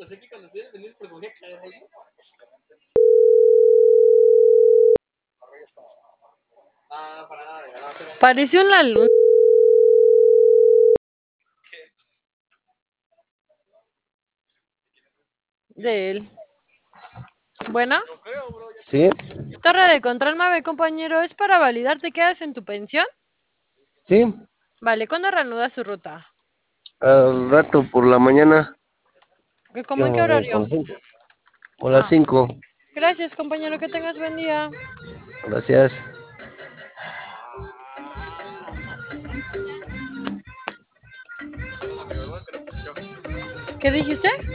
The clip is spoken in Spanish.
Pareció una luz de él. Bueno, Sí, torre de control Mave, compañero, es para validar te quedas en tu pensión. sí, Vale, ¿cuándo reanuda su ruta? al rato por la mañana, ¿Cómo en qué yo horario? con 5, o las Ah, 5. gracias, compañero, que tengas buen día. Gracias. ¿Qué dijiste?